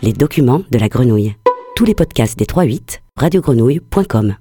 Les documents de la grenouille. Tous les podcasts des 3-8, radiogrenouille.com.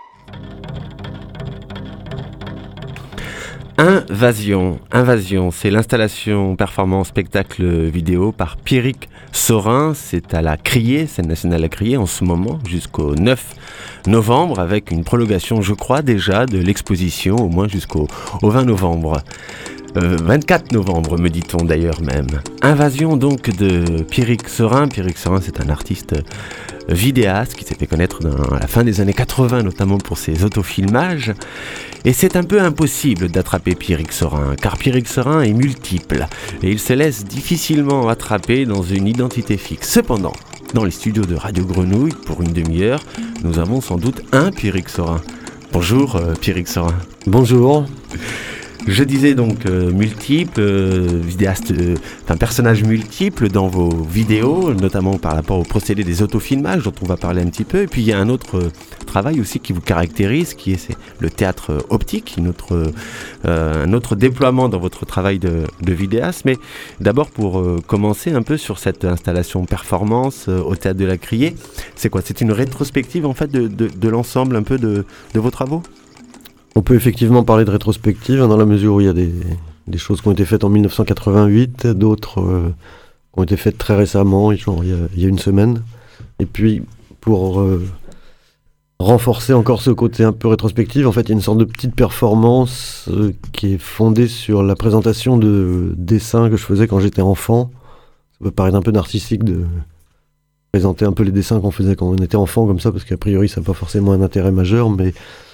Invasion, c'est l'installation performance spectacle vidéo par Pierrick Saurin. C'est à la Criée, scène nationale à la Criée en ce moment, jusqu'au 9 novembre, avec une prolongation, je crois déjà, de l'exposition, au moins jusqu'au 20 novembre. 24 novembre, me dit-on d'ailleurs même. Invasion donc de Pierrick Saurin. Pierrick Saurin, c'est un artiste vidéaste qui s'est fait connaître à la fin des années 80, notamment pour ses autofilmages. Et c'est un peu impossible d'attraper Pierrick Saurin, car Pierrick Saurin est multiple, et il se laisse difficilement attraper dans une identité fixe. Cependant, dans les studios de Radio Grenouille, pour une demi-heure, nous avons sans doute un Pierrick Saurin. Bonjour Pierrick Saurin. Bonjour. Je disais donc multiple, vidéaste, personnage multiple dans vos vidéos, notamment par rapport au procédé des autofilmages dont on va parler un petit peu. Et puis il y a un autre travail aussi qui vous caractérise, c'est le théâtre optique, un autre déploiement dans votre travail de vidéaste. Mais d'abord pour commencer un peu sur cette installation performance au Théâtre de la Criée, c'est quoi ? C'est une rétrospective en fait de l'ensemble un peu de vos travaux ? On peut effectivement parler de rétrospective dans la mesure où il y a des choses qui ont été faites en 1988, d'autres qui ont été faites très récemment, genre il y a une semaine. Et puis pour renforcer encore ce côté un peu rétrospectif, en fait il y a une sorte de petite performance qui est fondée sur la présentation de dessins que je faisais quand j'étais enfant. Ça peut paraître un peu narcissique de présenter un peu les dessins qu'on faisait quand on était enfant comme ça, parce qu'a priori ça n'a pas forcément un intérêt majeur, mais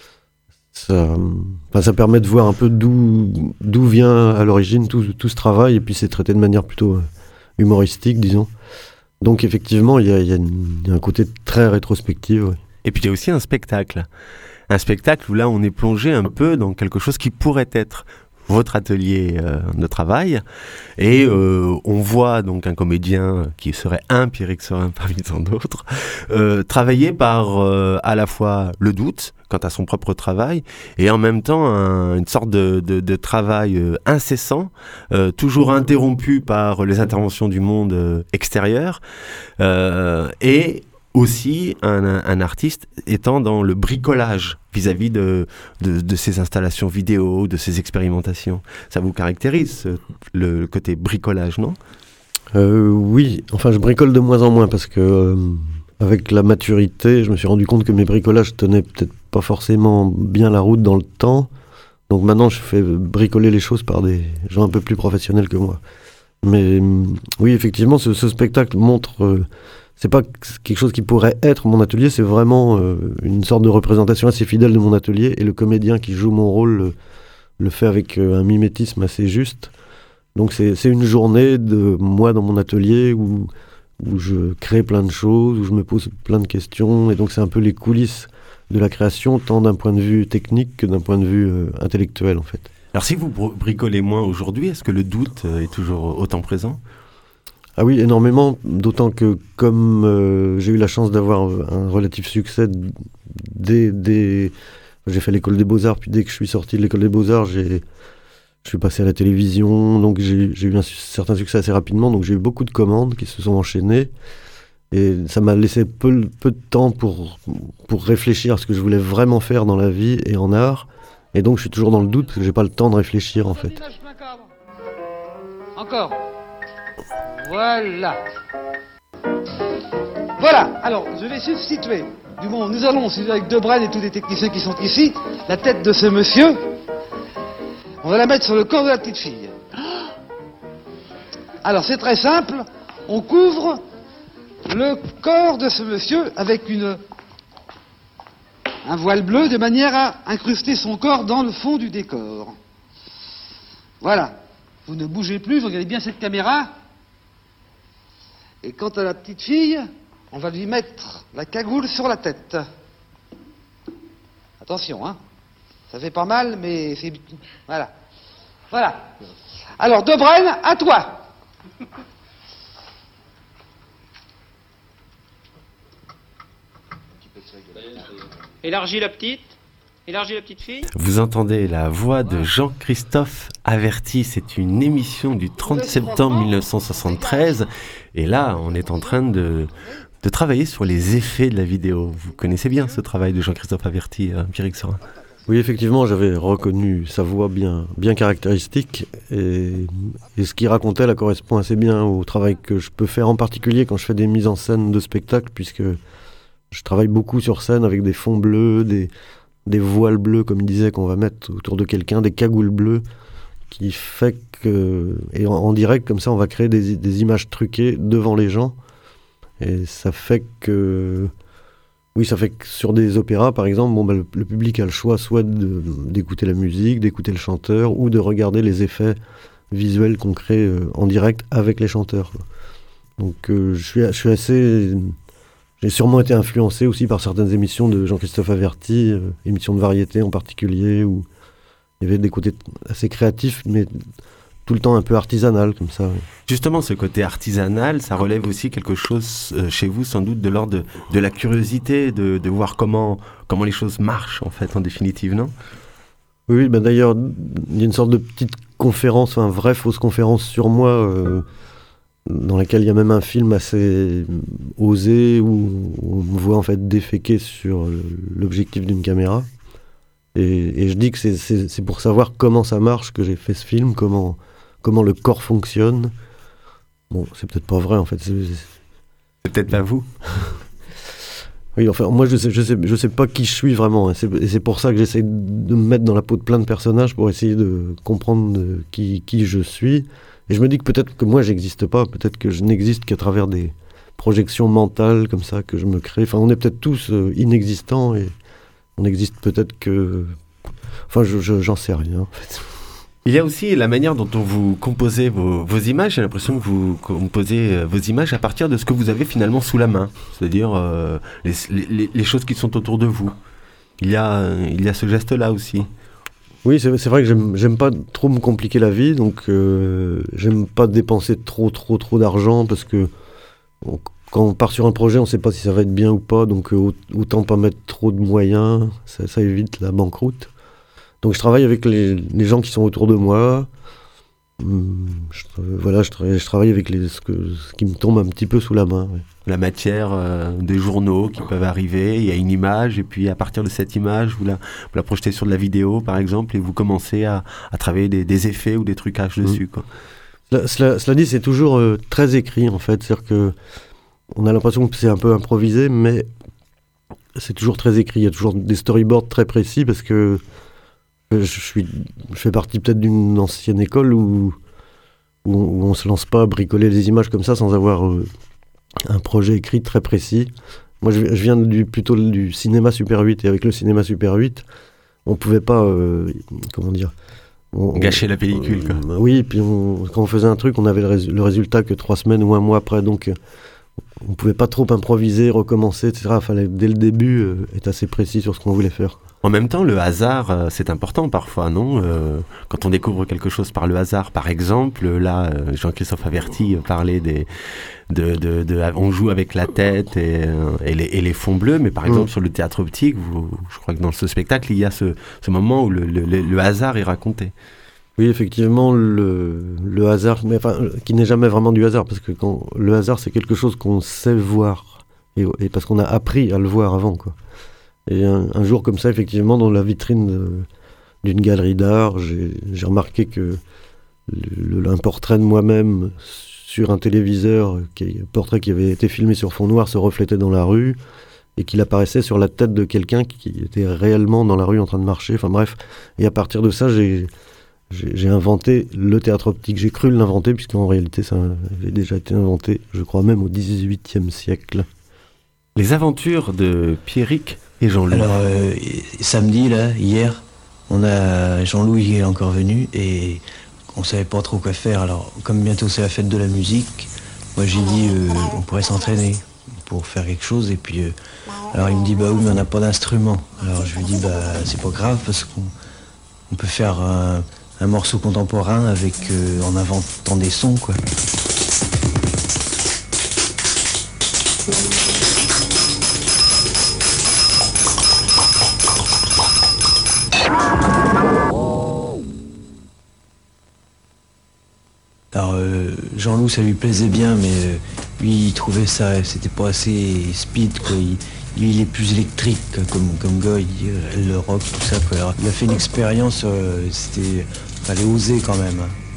ça permet de voir un peu d'où vient à l'origine tout ce travail, et puis c'est traité de manière plutôt humoristique, disons. Donc effectivement, il y a un côté très rétrospectif. Ouais. Et puis il y a aussi un spectacle où là on est plongé un peu dans quelque chose qui pourrait être votre atelier de travail, et on voit donc un comédien qui serait un Pierrick Saurin parmi tant d'autres travailler par à la fois le doute quant à son propre travail et en même temps une sorte de travail incessant, toujours interrompu par les interventions du monde extérieur, et aussi un artiste étant dans le bricolage vis-à-vis de ces installations vidéo, de ces expérimentations. Ça vous caractérise, le côté bricolage, non ? Oui, enfin je bricole de moins en moins parce que avec la maturité, je me suis rendu compte que mes bricolages tenaient peut-être pas forcément bien la route dans le temps. Donc maintenant je fais bricoler les choses par des gens un peu plus professionnels que moi. Mais oui, effectivement, ce spectacle montre... c'est pas quelque chose qui pourrait être mon atelier, c'est vraiment une sorte de représentation assez fidèle de mon atelier, et le comédien qui joue mon rôle le fait avec un mimétisme assez juste. Donc c'est une journée de moi dans mon atelier où je crée plein de choses, où je me pose plein de questions, et donc c'est un peu les coulisses de la création, tant d'un point de vue technique que d'un point de vue intellectuel en fait. Alors si vous bricolez moins aujourd'hui, est-ce que le doute est toujours autant présent ? Ah oui, énormément, d'autant que comme j'ai eu la chance d'avoir un relatif succès j'ai fait l'école des beaux-arts, puis dès que je suis sorti de l'école des beaux-arts, je suis passé à la télévision, donc j'ai eu un certain succès assez rapidement, donc j'ai eu beaucoup de commandes qui se sont enchaînées, et ça m'a laissé peu de temps pour réfléchir à ce que je voulais vraiment faire dans la vie et en art, et donc je suis toujours dans le doute, parce que j'ai pas le temps de réfléchir en fait. Encore. Voilà. Voilà, alors je vais substituer, du moment où nous allons, avec Debren et tous les techniciens qui sont ici, la tête de ce monsieur, on va la mettre sur le corps de la petite fille. Alors c'est très simple, on couvre le corps de ce monsieur avec un voile bleu de manière à incruster son corps dans le fond du décor. Voilà, vous ne bougez plus, vous regardez bien cette caméra. Et quant à la petite fille, on va lui mettre la cagoule sur la tête. Attention, hein. Ça fait pas mal, mais c'est... Voilà. Voilà. Alors, Debren, à toi. Élargis la petite fille. Vous entendez la voix de Jean-Christophe Averti, c'est une émission du 30 septembre 1973. Et là, on est en train de travailler sur les effets de la vidéo. Vous connaissez bien ce travail de Jean-Christophe Averti, Pierrick Sorin? Oui, effectivement, j'avais reconnu sa voix bien caractéristique et ce qu'il racontait là correspond assez bien au travail que je peux faire, en particulier quand je fais des mises en scène de spectacle, puisque je travaille beaucoup sur scène avec des fonds bleus, des voiles bleues, comme il disait, qu'on va mettre autour de quelqu'un, des cagoules bleues, qui fait que, et en direct, comme ça, on va créer des images truquées devant les gens. Et ça fait que sur des opéras, par exemple, le public a le choix soit d'écouter la musique, d'écouter le chanteur, ou de regarder les effets visuels qu'on crée en direct avec les chanteurs. Donc je suis assez... J'ai sûrement été influencé aussi par certaines émissions de Jean-Christophe Averti, émissions de variété en particulier, où il y avait des côtés assez créatifs, mais tout le temps un peu artisanal, comme ça. Justement, ce côté artisanal, ça relève aussi quelque chose chez vous, sans doute, de l'ordre de la curiosité, de voir comment les choses marchent, en fait, en définitive, non? Oui, d'ailleurs, il y a une sorte de petite conférence, enfin, vraie fausse conférence sur moi, dans laquelle il y a même un film assez osé, où on me voit, en fait, déféquer sur l'objectif d'une caméra. Et je dis que c'est pour savoir comment ça marche que j'ai fait ce film, comment le corps fonctionne. Bon, c'est peut-être pas vrai, en fait. C'est peut-être pas vous. Oui, enfin, moi, je sais pas qui je suis vraiment. Hein. Et c'est pour ça que j'essaie de me mettre dans la peau de plein de personnages pour essayer de comprendre qui je suis. Et je me dis que peut-être que moi, j'existe pas. Peut-être que je n'existe qu'à travers des projections mentales comme ça que je me crée. Enfin, on est peut-être tous inexistants et on existe peut-être que... Enfin, j'en sais rien, en fait. Il y a aussi la manière dont vous composez vos images. J'ai l'impression que vous composez vos images à partir de ce que vous avez finalement sous la main. C'est-à-dire les choses qui sont autour de vous. Il y a ce geste-là aussi. Oui, c'est vrai que j'aime pas trop me compliquer la vie. Donc, j'aime pas dépenser trop d'argent parce que... Quand on part sur un projet, on ne sait pas si ça va être bien ou pas, donc autant pas mettre trop de moyens, ça évite la banqueroute. Donc je travaille avec les gens qui sont autour de moi. Je travaille avec ce qui me tombe un petit peu sous la main. Ouais. La matière des journaux qui peuvent arriver, il y a une image, et puis à partir de cette image, vous la projetez sur de la vidéo, par exemple, et vous commencez à travailler des effets ou des trucages dessus, quoi. Cela dit, c'est toujours très écrit, en fait. C'est-à-dire que on a l'impression que c'est un peu improvisé, mais c'est toujours très écrit. Il y a toujours des storyboards très précis parce que je fais partie peut-être d'une ancienne école où on se lance pas à bricoler les images comme ça sans avoir un projet écrit très précis. Moi, je viens plutôt du cinéma Super 8, et avec le cinéma Super 8, on pouvait pas, gâcher la pellicule, quoi. Oui, et puis quand on faisait un truc, on avait le résultat que 3 semaines ou un mois après, donc on pouvait pas trop improviser, recommencer, etc. Il fallait dès le début être assez précis sur ce qu'on voulait faire. En même temps, le hasard, c'est important parfois, non? Quand on découvre quelque chose par le hasard, par exemple, là, Jean-Christophe Averti parlait on joue avec la tête et les fonds bleus, mais par exemple sur le théâtre optique, je crois que dans ce spectacle, il y a ce moment où le hasard est raconté. Oui, effectivement, le hasard, mais enfin, qui n'est jamais vraiment du hasard, parce que le hasard, c'est quelque chose qu'on sait voir, et parce qu'on a appris à le voir avant, quoi. Et un jour comme ça, effectivement, dans la vitrine d'une galerie d'art, j'ai remarqué que un portrait de moi-même sur un téléviseur, un portrait qui avait été filmé sur fond noir, se reflétait dans la rue, et qu'il apparaissait sur la tête de quelqu'un qui était réellement dans la rue en train de marcher. Enfin bref, et à partir de ça, j'ai inventé le théâtre optique. J'ai cru l'inventer, puisqu'en réalité, ça avait déjà été inventé, je crois même au XVIIIe siècle. Les aventures de Pierrick et Jean-Louis. Alors, samedi, là, hier, Jean-Louis est encore venu et on savait pas trop quoi faire. Alors, comme bientôt c'est la fête de la musique, moi j'ai dit on pourrait s'entraîner pour faire quelque chose. Et puis, alors il me dit bah oui, mais on n'a pas d'instrument. Alors je lui dis bah c'est pas grave parce qu'on peut faire un morceau contemporain avec en inventant des sons, quoi. Alors Jean-Loup, ça lui plaisait bien, mais lui, il trouvait ça, c'était pas assez speed, quoi. Lui, il est plus électrique, comme gars, le rock, tout ça, quoi. Alors, il a fait une expérience, fallait oser quand même.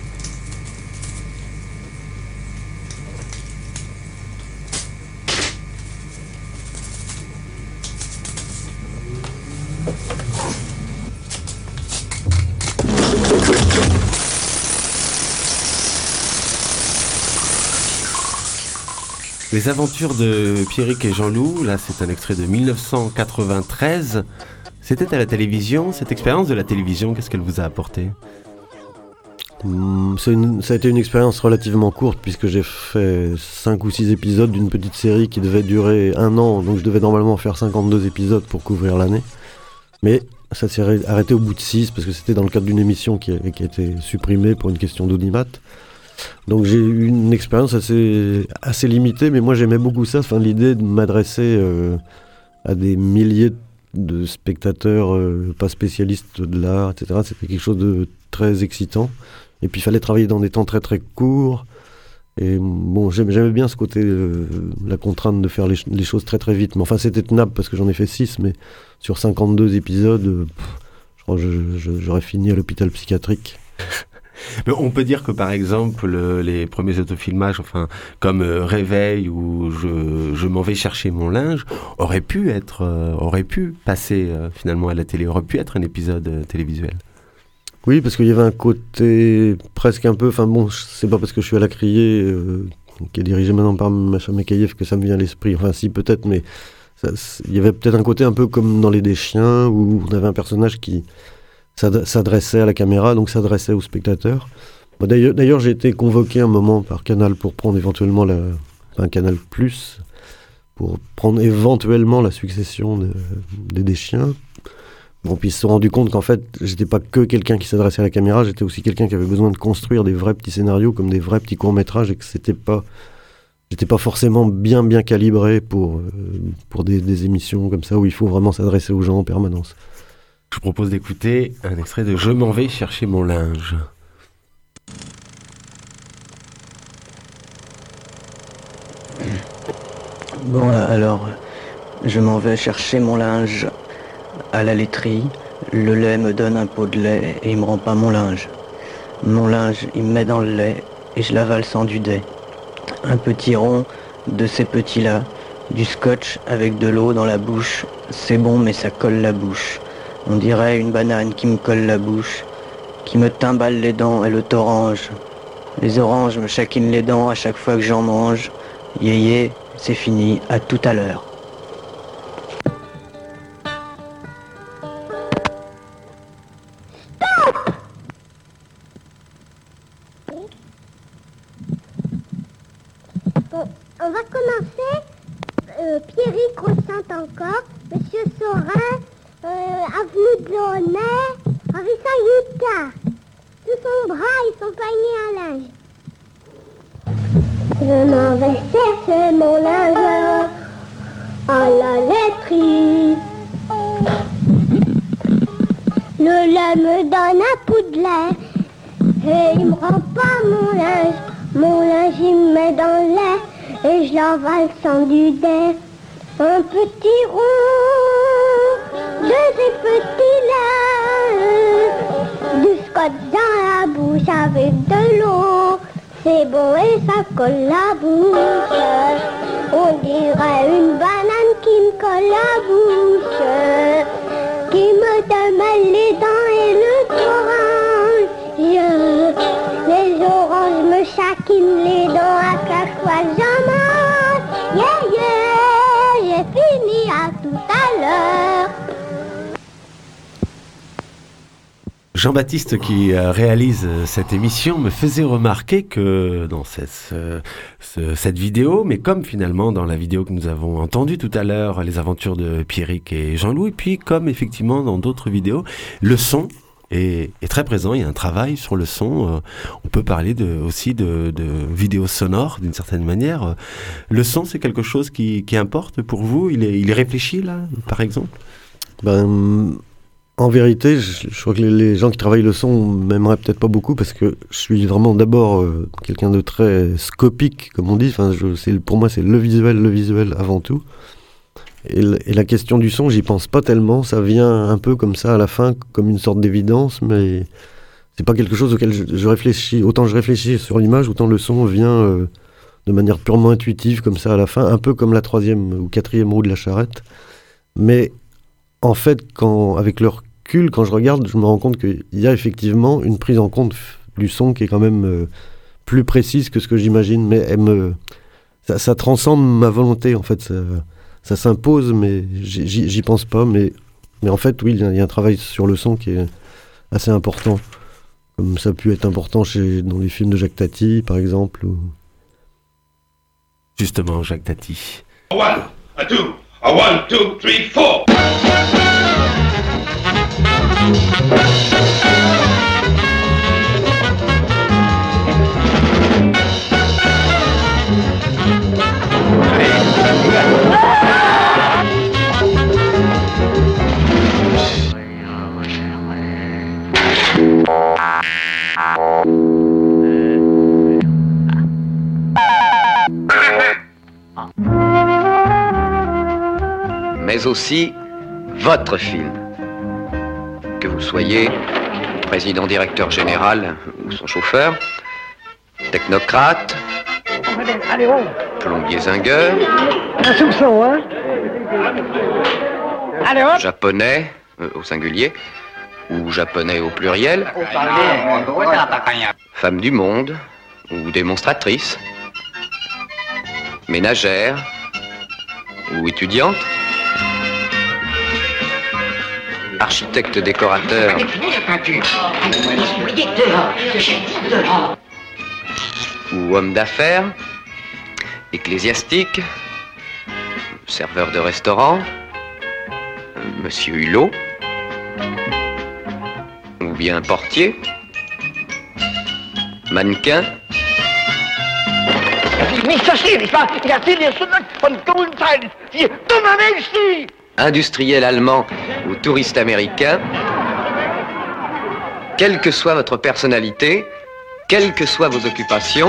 Les aventures de Pierrick et Jean-Loup, là c'est un extrait de 1993. C'était à la télévision. Cette expérience de la télévision, qu'est-ce qu'elle vous a apporté ? Ça a été une expérience relativement courte puisque j'ai fait 5 ou 6 épisodes d'une petite série qui devait durer 1 an. Donc je devais normalement faire 52 épisodes pour couvrir l'année. Mais ça s'est arrêté au bout de 6 parce que c'était dans le cadre d'une émission qui a été supprimée pour une question d'audimat. Donc j'ai eu une expérience assez limitée, mais moi j'aimais beaucoup ça, l'idée de m'adresser à des milliers de spectateurs pas spécialistes de l'art, etc. C'était quelque chose de très excitant. Et puis il fallait travailler dans des temps très très courts. Et bon, j'aimais bien ce côté, la contrainte de faire les choses très très vite. Mais enfin c'était tenable parce que j'en ai fait 6, mais sur 52 épisodes, je crois que j'aurais fini à l'hôpital psychiatrique. Mais on peut dire que par exemple les premiers autofilmages, comme Réveil ou je m'en vais chercher mon linge, aurait pu passer finalement à la télé, aurait pu être un épisode télévisuel. Oui, parce qu'il y avait un côté presque un peu, c'est pas parce que je suis à la Criée, qui est dirigé maintenant par Macha Mekayev, que ça me vient à l'esprit, si peut-être, mais il y avait peut-être un côté un peu comme dans Les Deschiens, où on avait un personnage qui s'adressait à la caméra, donc s'adressait aux spectateurs. D'ailleurs, j'ai été convoqué un moment par Canal pour prendre éventuellement Canal+, pour prendre éventuellement la succession des Deschiens. Bon, puis ils se sont rendus compte qu'en fait, j'étais pas que quelqu'un qui s'adressait à la caméra, j'étais aussi quelqu'un qui avait besoin de construire des vrais petits scénarios, comme des vrais petits courts-métrages, et que j'étais pas forcément bien calibré pour des émissions comme ça, où il faut vraiment s'adresser aux gens en permanence. Je vous propose d'écouter un extrait de « Je m'en vais chercher mon linge ». Bon, alors, je m'en vais chercher mon linge à la laiterie. Le lait me donne un pot de lait et il me rend pas mon linge. Mon linge, il me met dans le lait et je l'avale sans du dé. Un petit rond de ces petits-là, du scotch avec de l'eau dans la bouche. C'est bon, mais ça colle la bouche. On dirait une banane qui me colle la bouche, qui me timballe les dents et le orange. Les oranges me chaquinent les dents à chaque fois que j'en mange. Yéyé, c'est fini, à tout à l'heure. Bon, on va commencer. Pierrick ressent encore. Monsieur Saurin, avenue de Launay, avec sa guitare. Sous son bras et son panier à linge. Je m'en vais chercher mon linge à la laiterie. Le lait me donne un coup de lait et il me rend pas mon linge. Mon linge il me met dans le lait et je l'avale sans du dé. Un petit rond de ces petits laits, du scotch dans la bouche avec de l'eau. C'est bon et ça colle la bouche. On dirait une banane qui me colle la bouche, qui me démêle les dents et le orange. Les oranges me chaquinent les dents à chaque fois que j'en mange. J'ai fini, à tout à l'heure. Jean-Baptiste, qui réalise cette émission, me faisait remarquer que dans cette vidéo, mais comme finalement dans la vidéo que nous avons entendue tout à l'heure, les aventures de Pierrick et Jean-Loup, et puis comme effectivement dans d'autres vidéos, le son est très présent. Il y a un travail sur le son. On peut parler aussi de vidéos sonores d'une certaine manière. Le son, c'est quelque chose qui importe pour vous. Il est réfléchi là, par exemple. En vérité, je crois que les gens qui travaillent le son m'aimeraient peut-être pas beaucoup parce que je suis vraiment d'abord quelqu'un de très scopique, comme on dit. Enfin, pour moi, c'est le visuel avant tout. Et la question du son, j'y pense pas tellement. Ça vient un peu comme ça à la fin, comme une sorte d'évidence, mais c'est pas quelque chose auquel je réfléchis. Autant je réfléchis sur l'image, autant le son vient de manière purement intuitive, comme ça à la fin, un peu comme la 3e ou 4e roue de la charrette. Mais en fait, avec le recul, quand je regarde, je me rends compte qu'il y a effectivement une prise en compte du son qui est quand même plus précise que ce que j'imagine, mais ça transcende ma volonté, en fait. Ça s'impose, mais j'y pense pas. Mais en fait, oui, il y a un travail sur le son qui est assez important. Comme ça a pu être important dans les films de Jacques Tati, par exemple. Justement, Jacques Tati. 1, 2, 1, 2, 3, 4. Mais aussi votre film. Que vous soyez président directeur général ou son chauffeur, technocrate, plombier zingueur, un soupçon, hein? japonais au singulier ou japonais au pluriel, femme du monde ou démonstratrice, ménagère ou étudiante, architecte décorateur ou homme d'affaires, ecclésiastique, serveur de restaurant, monsieur Hulot, ou bien portier, mannequin, industriel allemand ou touriste américain, quelle que soit votre personnalité, quelles que soient vos occupations,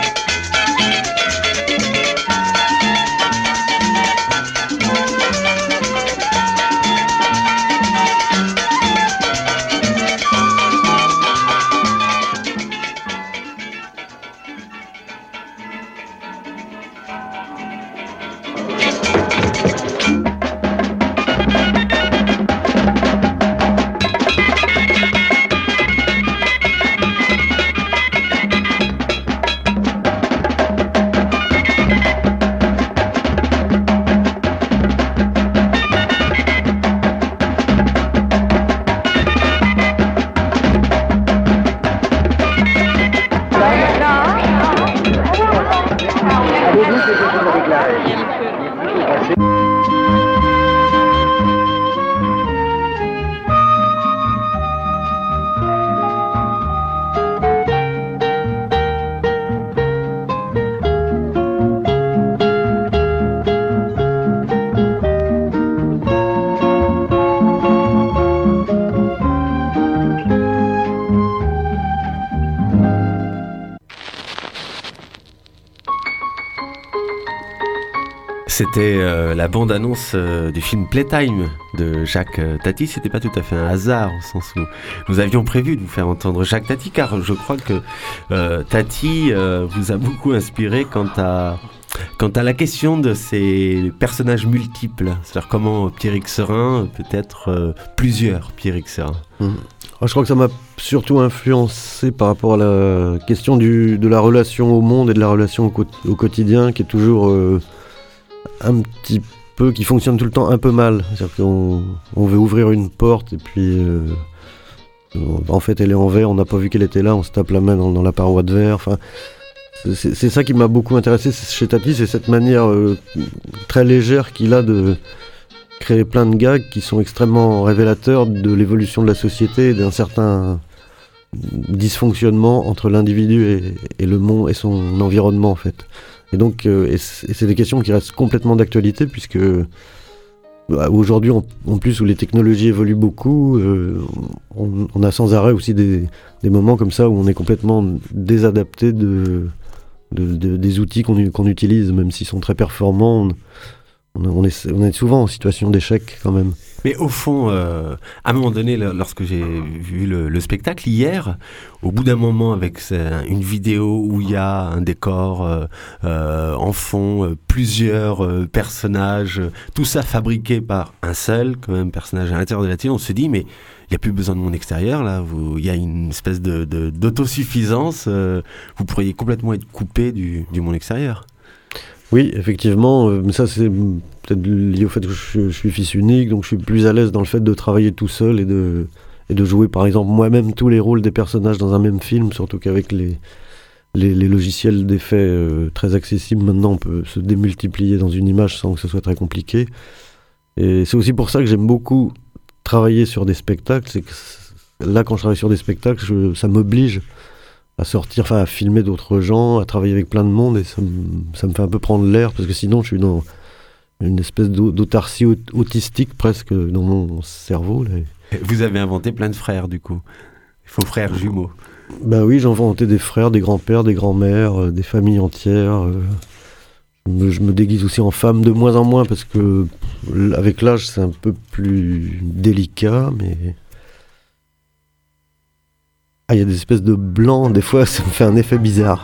C'était la bande-annonce du film Playtime de Jacques Tati. C'était pas tout à fait un hasard, au sens où nous avions prévu de vous faire entendre Jacques Tati, car je crois que Tati vous a beaucoup inspiré quant à la question de ces personnages multiples. C'est-à-dire comment Pierrick Serin peut être plusieurs Pierrick Serin. Je crois que ça m'a surtout influencé par rapport à la question de la relation au monde et de la relation au quotidien, qui est toujours un petit peu, qui fonctionne tout le temps un peu mal. C'est-à-dire qu'on veut ouvrir une porte et puis en fait elle est en verre, on n'a pas vu qu'elle était là, on se tape la main dans la paroi de verre. Enfin, c'est ça qui m'a beaucoup intéressé chez Tati, c'est cette manière très légère qu'il a de créer plein de gags qui sont extrêmement révélateurs de l'évolution de la société et d'un certain dysfonctionnement entre l'individu et le monde et son environnement en fait. Et donc, et c'est des questions qui restent complètement d'actualité puisque aujourd'hui, en plus où les technologies évoluent beaucoup, on a sans arrêt aussi des moments comme ça où on est complètement désadapté des outils qu'on utilise, même s'ils sont très performants. On est souvent en situation d'échec quand même. Mais au fond, à un moment donné, lorsque j'ai vu le spectacle hier, au bout d'un moment avec une vidéo où il y a un décor en fond, plusieurs personnages, tout ça fabriqué par un seul quand même personnage à l'intérieur de la télé, on se dit mais il n'y a plus besoin de mon extérieur là, il y a une espèce d'autosuffisance, vous pourriez complètement être coupé du monde extérieur. Oui, effectivement, mais ça c'est peut-être lié au fait que je suis fils unique, donc je suis plus à l'aise dans le fait de travailler tout seul et de jouer par exemple moi-même tous les rôles des personnages dans un même film, surtout qu'avec les logiciels d'effets très accessibles, maintenant on peut se démultiplier dans une image sans que ce soit très compliqué. Et c'est aussi pour ça que j'aime beaucoup travailler sur des spectacles, c'est que là quand je travaille sur des spectacles, ça m'oblige à sortir, enfin à filmer d'autres gens, à travailler avec plein de monde, et ça me fait un peu prendre l'air, parce que sinon je suis dans une espèce d'autarcie autistique presque dans mon cerveau. Là. Vous avez inventé plein de frères du coup, faux frères jumeaux. Ben oui, j'ai inventé des frères, des grands-pères, des grands-mères, des familles entières. Je me déguise aussi en femme de moins en moins, parce que avec l'âge c'est un peu plus délicat, mais... il y a des espèces de blancs, des fois ça me fait un effet bizarre.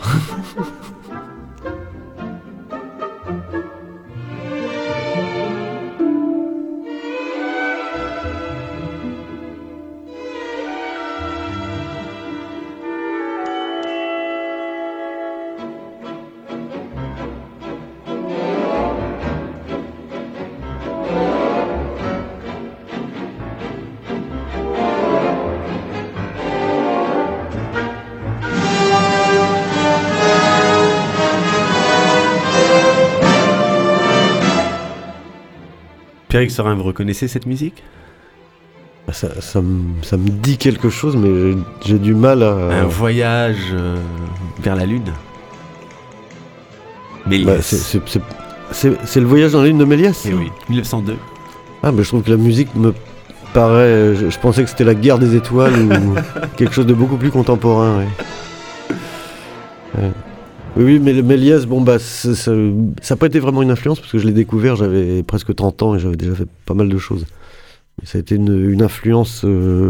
Pierrick Sorin, vous reconnaissez cette musique ? Ça me dit quelque chose, mais j'ai du mal à... Un voyage vers la Lune. Méliès. C'est le voyage dans la Lune de Méliès ? Eh oui, 1902. Ah, mais je trouve que la musique me paraît... Je pensais que c'était la guerre des étoiles ou quelque chose de beaucoup plus contemporain. Ouais. Oui, mais Méliès, ça n'a pas été vraiment une influence, parce que je l'ai découvert, j'avais presque 30 ans et j'avais déjà fait pas mal de choses. Et ça a été une influence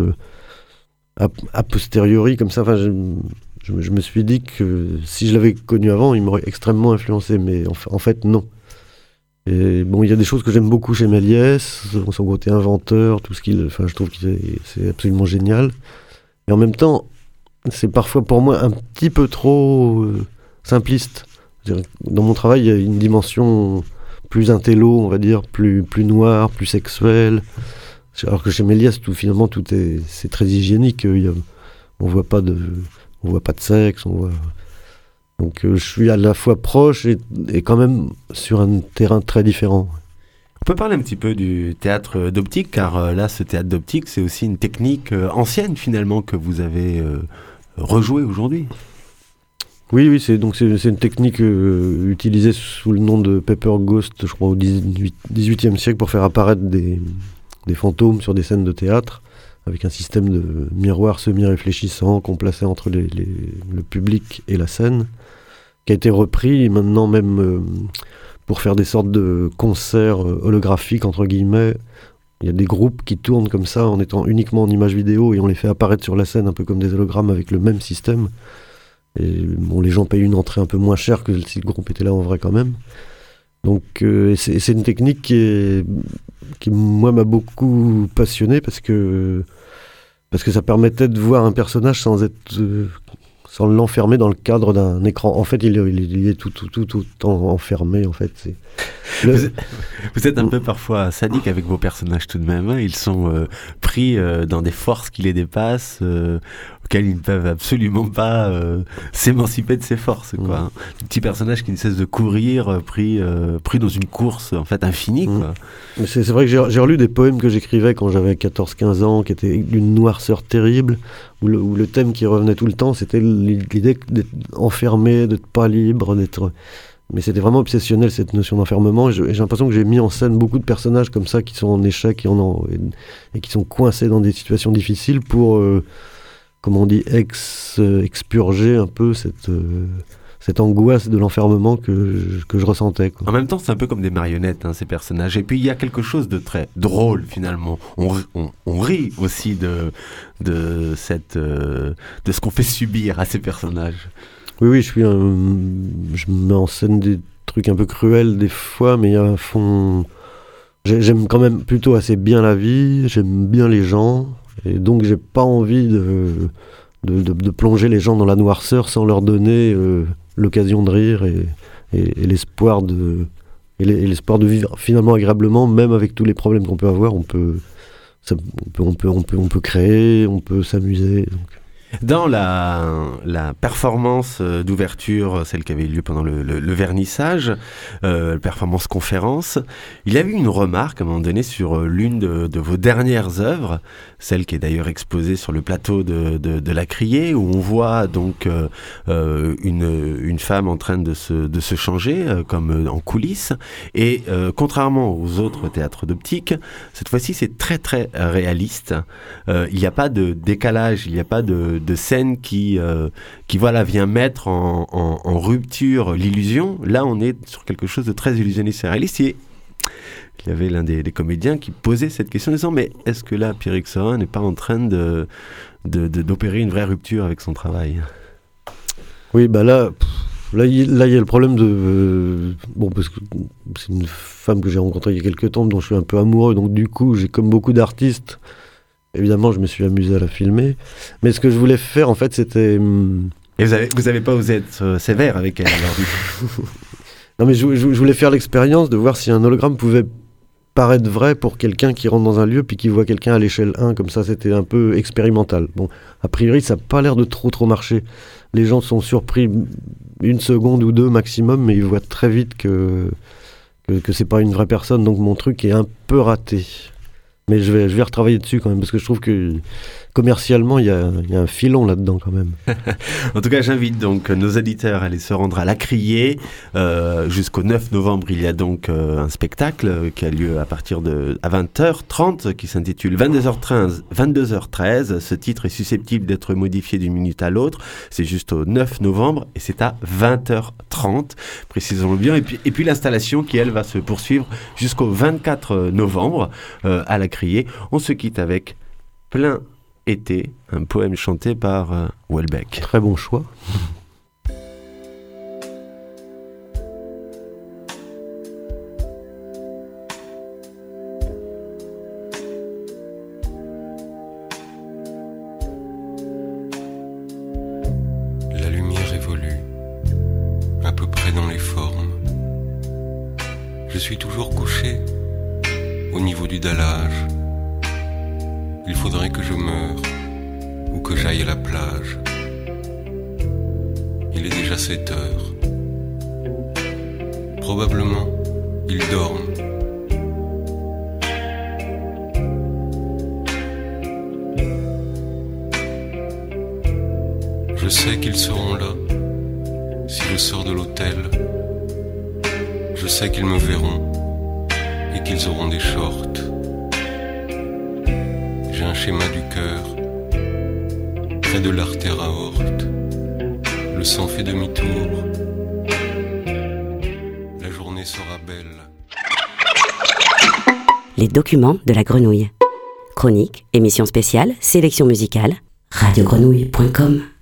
a posteriori, comme ça. Enfin, je me suis dit que si je l'avais connu avant, il m'aurait extrêmement influencé, mais en fait, non. Et bon, il y a des choses que j'aime beaucoup chez Méliès, son côté inventeur, tout ce je trouve que c'est absolument génial. Et en même temps, c'est parfois pour moi un petit peu trop... simpliste. Dans mon travail, il y a une dimension plus intello, on va dire, plus noire, plus sexuelle. Alors que chez Méliès, finalement, c'est très hygiénique. On voit pas de sexe. Donc, je suis à la fois proche et quand même sur un terrain très différent. On peut parler un petit peu du théâtre d'optique, car là, ce théâtre d'optique, c'est aussi une technique ancienne finalement que vous avez rejouée aujourd'hui. Oui, c'est une technique utilisée sous le nom de Paper Ghost, je crois, au XVIIIe siècle, pour faire apparaître des fantômes sur des scènes de théâtre, avec un système de miroirs semi-réfléchissants qu'on plaçait entre le public et la scène, qui a été repris maintenant même pour faire des sortes de concerts holographiques, entre guillemets. Il y a des groupes qui tournent comme ça en étant uniquement en image vidéo, et on les fait apparaître sur la scène un peu comme des hologrammes avec le même système. Et bon, les gens payent une entrée un peu moins chère que si le groupe était là en vrai quand même. Donc c'est une technique qui moi m'a beaucoup passionné, parce que ça permettait de voir un personnage sans l'enfermer dans le cadre d'un écran. En fait, il est tout enfermé, en fait. Vous êtes un peu parfois sadique avec vos personnages tout de même, hein. Ils sont pris dans des forces qui les dépassent, auxquelles ils ne peuvent absolument pas s'émanciper de ces forces, quoi. Des petits personnages qui ne cessent de courir, pris dans une course en fait infinie, quoi. Mais c'est vrai que j'ai relu des poèmes que j'écrivais quand j'avais 14-15 ans, qui étaient d'une noirceur terrible, où le thème qui revenait tout le temps, c'était l'idée d'être enfermé, d'être pas libre, d'être... Mais c'était vraiment obsessionnel, cette notion d'enfermement. Et j'ai l'impression que j'ai mis en scène beaucoup de personnages comme ça qui sont en échec et qui sont coincés dans des situations difficiles pour, comment on dit, expurger un peu cette angoisse de l'enfermement que je ressentais, quoi. En même temps, c'est un peu comme des marionnettes, ces personnages. Et puis, il y a quelque chose de très drôle, finalement. On rit aussi de ce qu'on fait subir à ces personnages. Oui, je mets en scène des trucs un peu cruels des fois, mais il y a un fond... J'aime quand même plutôt assez bien la vie, j'aime bien les gens, et donc j'ai pas envie de plonger les gens dans la noirceur sans leur donner l'occasion de rire et l'espoir de vivre finalement agréablement, même avec tous les problèmes qu'on peut avoir. On peut créer, on peut s'amuser. Donc. Dans la performance d'ouverture, celle qui avait eu lieu pendant le vernissage, performance conférence, il y a eu une remarque à un moment donné sur l'une de vos dernières œuvres, celle qui est d'ailleurs exposée sur le plateau de la Criée, où on voit donc une femme en train de se changer, comme en coulisses, et contrairement aux autres théâtres d'optique, cette fois-ci c'est très très réaliste. Il n'y a pas de décalage, il n'y a pas de scène qui voilà, vient mettre en rupture l'illusion. Là, on est sur quelque chose de très illusionniste et réaliste. Et il y avait l'un des comédiens qui posait cette question en disant, mais est-ce que là, Pierrick Sorin n'est pas en train d'opérer une vraie rupture avec son travail ? Oui, bah là, il y a le problème de... parce que c'est une femme que j'ai rencontrée il y a quelques temps, dont je suis un peu amoureux, donc du coup, j'ai comme beaucoup d'artistes... Évidemment, je me suis amusé à la filmer. Mais ce que je voulais faire, en fait, c'était... Et vous avez pas osé être sévère avec elle, alors? Non, mais je voulais faire l'expérience de voir si un hologramme pouvait paraître vrai pour quelqu'un qui rentre dans un lieu puis qui voit quelqu'un à l'échelle 1. Comme ça, c'était un peu expérimental. Bon, a priori, ça n'a pas l'air de trop marcher. Les gens sont surpris 1 seconde ou 2 maximum, mais ils voient très vite que c'est pas une vraie personne. Donc, mon truc est un peu raté. Mais je vais retravailler dessus quand même, parce que je trouve que commercialement, il y a un filon là-dedans quand même. En tout cas, j'invite donc nos auditeurs à aller se rendre à la Criée. Jusqu'au 9 novembre, il y a donc un spectacle qui a lieu à 20h30, qui s'intitule 22h13. Ce titre est susceptible d'être modifié d'une minute à l'autre. C'est juste au 9 novembre et c'est à 20h30, précisons-le bien. Et puis l'installation qui, elle, va se poursuivre jusqu'au 24 novembre à la Criée. On se quitte avec Plein été, un poème chanté par Houellebecq. Très bon choix. La lumière évolue, à peu près dans les formes. Je suis toujours couché au niveau du dallage. Il faudrait que je meure ou que j'aille à la plage. Il est déjà 7 heures. Probablement, ils dorment. Je sais qu'ils seront là si je sors de l'hôtel. Je sais qu'ils me verront et qu'ils auront des shorts. J'ai un schéma du cœur, près de l'artère aorte. Le sang fait demi-tour. La journée sera belle. Les documents de la grenouille. Chronique, émission spéciale, sélection musicale, radiogrenouille.com.